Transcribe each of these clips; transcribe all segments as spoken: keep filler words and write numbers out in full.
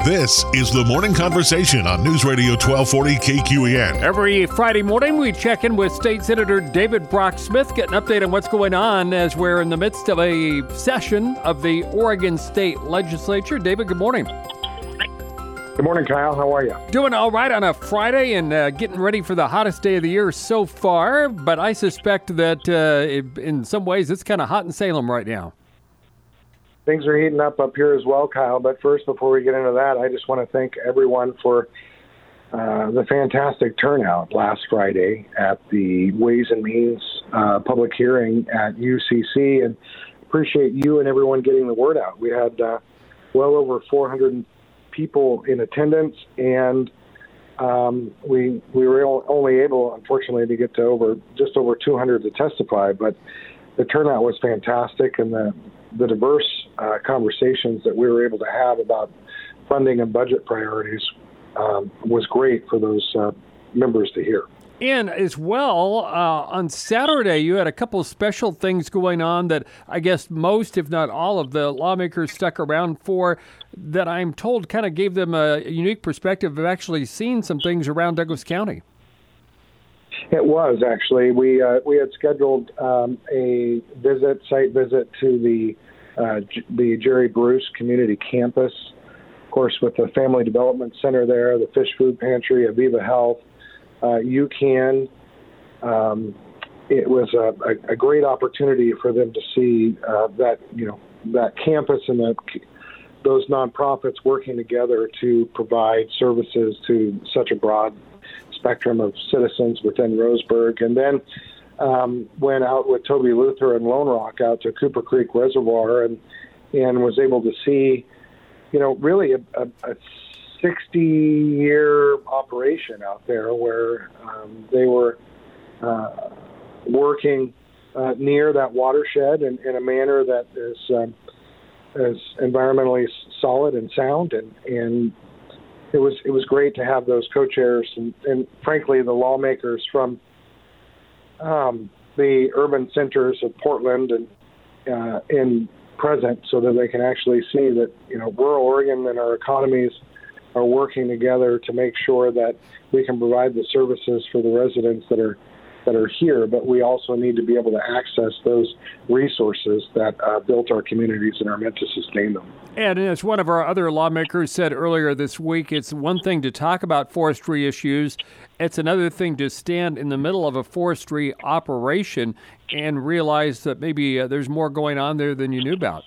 This is the Morning Conversation on News Radio twelve forty K Q E N. Every Friday morning, we check in with State Senator David Brock Smith, get an update on what's going on as we're in the midst of a session of the Oregon State Legislature. David, good morning. Good morning, Kyle. How are you? Doing all right on a Friday and uh, getting ready for the hottest day of the year so far, but I suspect that uh, it, in some ways it's kind of hot in Salem right now. Things are heating up up here as well, Kyle. But first, before we get into that, I just want to thank everyone for uh, the fantastic turnout last Friday at the Ways and Means uh, public hearing at U C C, and appreciate you and everyone getting the word out. We had uh, well over four hundred people in attendance, and um, we we were only able, unfortunately, to get to over just over two hundred to testify. But the turnout was fantastic, and the the diverse uh, conversations that we were able to have about funding and budget priorities um, was great for those uh, members to hear. And as well, uh, on Saturday, you had a couple of special things going on that I guess most, if not all, of the lawmakers stuck around for, that I'm told kind of gave them a unique perspective of actually seeing some things around Douglas County. It was, actually. We uh, we had scheduled um, a visit, site visit to the uh, J- the Jerry Bruce Community Campus, of course, with the Family Development Center there, the Fish Food Pantry, Aviva Health, uh, UCAN. Um, it was a, a, a great opportunity for them to see uh, that, you know, that campus and the, those nonprofits working together to provide services to such a broad spectrum of citizens within Roseburg. And then um, went out with Toby Luther and Lone Rock out to Cooper Creek Reservoir and and was able to see, you know, really a, a, a sixty-year operation out there where um, they were uh, working uh, near that watershed in, in a manner that is um, is environmentally solid and sound, and and It was it was great to have those co-chairs and, and frankly, the lawmakers from um, the urban centers of Portland and uh, in present, so that they can actually see that, you know, rural Oregon and our economies are working together to make sure that we can provide the services for the residents that are that are here, but we also need to be able to access those resources that uh, built our communities and are meant to sustain them. And as one of our other lawmakers said earlier this week, it's one thing to talk about forestry issues. It's another thing to stand in the middle of a forestry operation and realize that maybe uh, there's more going on there than you knew about.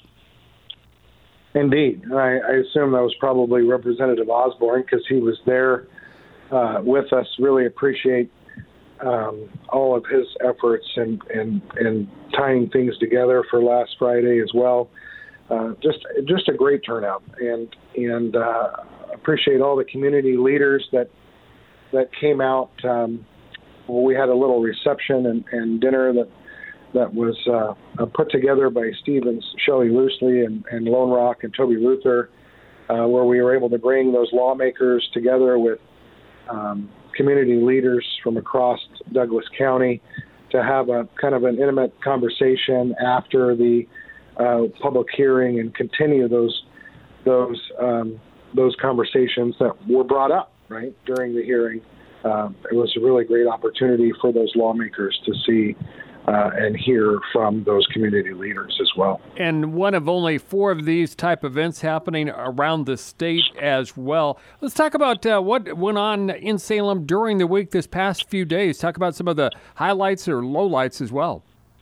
Indeed. I, I assume that was probably Representative Osborne, because he was there uh, with us. Really appreciate Um, all of his efforts and, and, and tying things together for last Friday as well. Uh, just just a great turnout, and and uh, appreciate all the community leaders that that came out. Um, well, we had a little reception and, and dinner that that was uh, put together by Stevens, Shelley Loosely, and, and Lone Rock and Toby Luther, uh, where we were able to bring those lawmakers together with Um, community leaders from across Douglas County to have a kind of an intimate conversation after the uh, public hearing and continue those those um, those conversations that were brought up right during the hearing. Uh, it was a really great opportunity for those lawmakers to see uh, and hear from those community leaders as well. And one of only four of these type events happening around the state as well. Let's talk about uh, what went on in Salem during the week this past few days. Talk about some of the highlights or lowlights as well.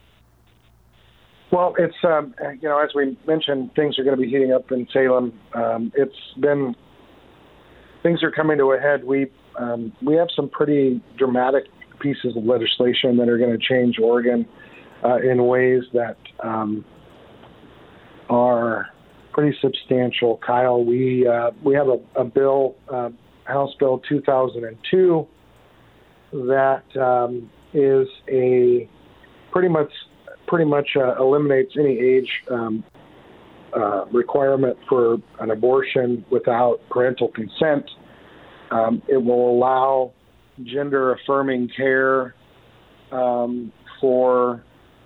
Well, it's, um, you know, as we mentioned, things are going to be heating up in Salem. Um, it's been, things are coming to a head. We, um, we have some pretty dramatic pieces of legislation that are going to change Oregon uh, in ways that um, are pretty substantial. Kyle, we uh, we have a, a bill, uh, House Bill two thousand two, that um, is a pretty much pretty much uh, eliminates any age um, uh, requirement for an abortion without parental consent. Um, it will allow gender-affirming care um, for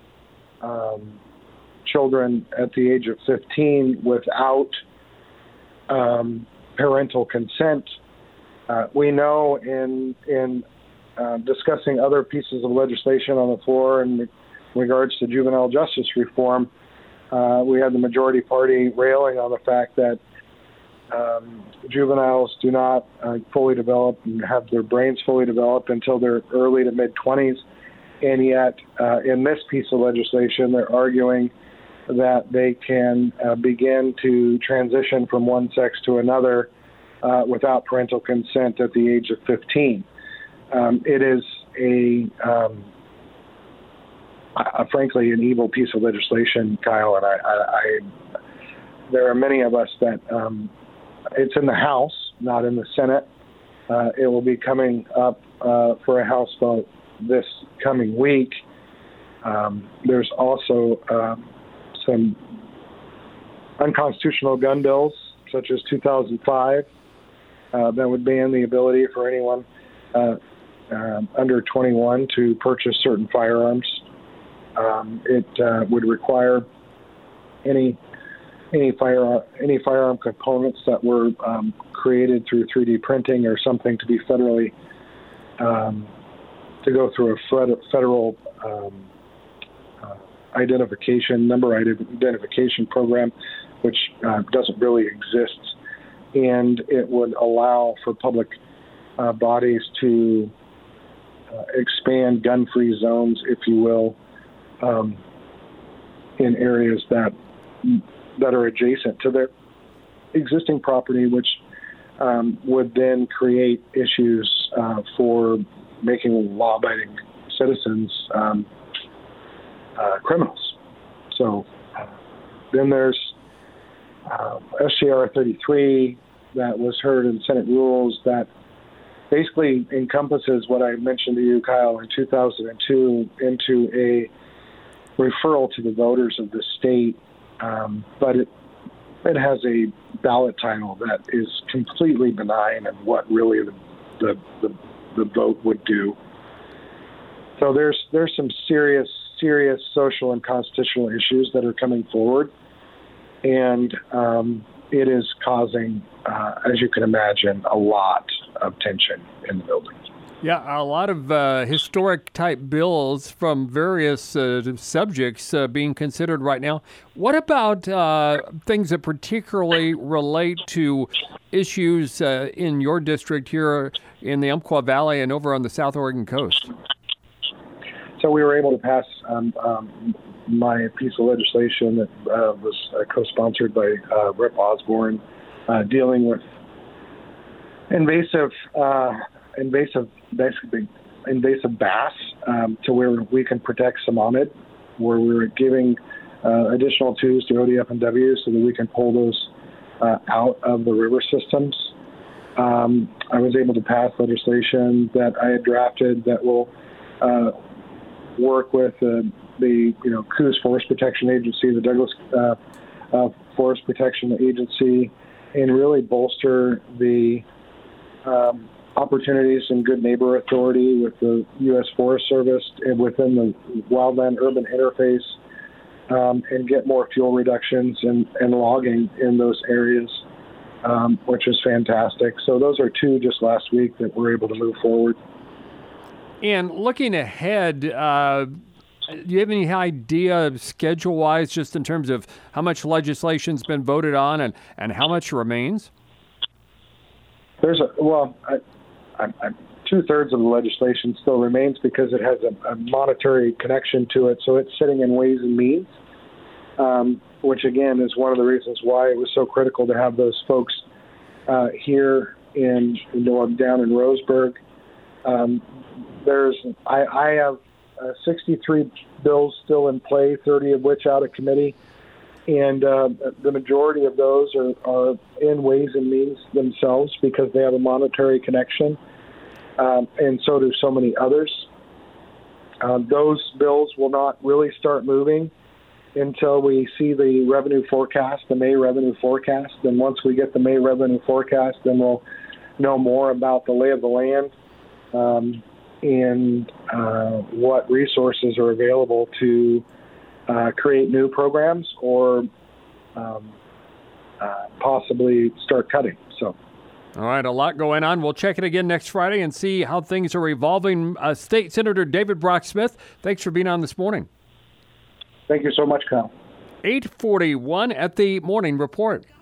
um, children at the age of fifteen without um, parental consent. Uh, we know in in uh, discussing other pieces of legislation on the floor in regards to juvenile justice reform, uh, we had the majority party railing on the fact that um, juveniles do not uh, fully develop and have their brains fully developed until their early to mid-twenties. And yet, uh, in this piece of legislation, they're arguing that they can uh, begin to transition from one sex to another uh, without parental consent at the age of fifteen. Um, it is a, um, a, frankly, an evil piece of legislation, Kyle, and I, I, I there are many of us that um, it's in the House, not in the Senate. Uh, it will be coming up uh, for a House vote this coming week. Um, there's also um, some unconstitutional gun bills, such as two thousand five, uh, that would ban the ability for anyone uh, uh, under twenty-one to purchase certain firearms. Um, it uh, would require any any fire any firearm components that were um, created through three D printing or something to be federally um, to go through a federal um, uh, identification, number identification program, which uh, doesn't really exist. And it would allow for public uh, bodies to uh, expand gun-free zones, if you will, um, in areas that that are adjacent to their existing property, which um, would then create issues uh, for making law-abiding citizens um, uh, criminals. So uh, then there's uh, S J R thirty-three that was heard in Senate rules that basically encompasses what I mentioned to you, Kyle, in two thousand two into a referral to the voters of the state, um, but it it has a ballot title that is completely benign and what really the the, the the vote would do. So there's there's some serious, serious social and constitutional issues that are coming forward, and um, it is causing, uh, as you can imagine, a lot of tension in the building. Yeah, a lot of uh, historic type bills from various uh, subjects uh, being considered right now. What about uh, things that particularly relate to issues uh, in your district here in the Umpqua Valley and over on the South Oregon coast? So we were able to pass um, um, my piece of legislation that uh, was uh, co-sponsored by uh, Representative Osborne, uh, dealing with invasive uh, invasive, basically invasive bass, um, to where we can protect salmonid, where we're giving uh, additional twos to O D F and W so that we can pull those uh, out of the river systems. Um, I was able to pass legislation that I had drafted that will uh, work with uh, the you know Coos Forest Protection Agency, the Douglas uh, uh, Forest Protection Agency, and really bolster the um, opportunities and good neighbor authority with the U S Forest Service and within the wildland urban interface, um, and get more fuel reductions and, and logging in those areas, um, which is fantastic. So those are two just last week that we're able to move forward. And looking ahead, uh, do you have any idea schedule-wise just in terms of how much legislation's been voted on and, and how much remains? There's a, well, I, I, I, two-thirds of the legislation still remains because it has a, a monetary connection to it, so it's sitting in Ways and Means, um, which, again, is one of the reasons why it was so critical to have those folks uh, here in, in down in Roseburg. Um, there's I, I have uh, sixty-three bills still in play, thirty of which out of committee, and uh, the majority of those are, are in Ways and Means themselves because they have a monetary connection, um, and so do so many others. Uh, those bills will not really start moving until we see the revenue forecast, the May revenue forecast. And once we get the May revenue forecast, then we'll know more about the lay of the land um, and uh, what resources are available to uh, create new programs or um, uh, possibly start cutting. So All right, a lot going on. We'll check it again next Friday and see how things are evolving. Uh, State Senator David Brock Smith, thanks for being on this morning. Thank you so much, Kyle. eight forty-one at the Morning Report.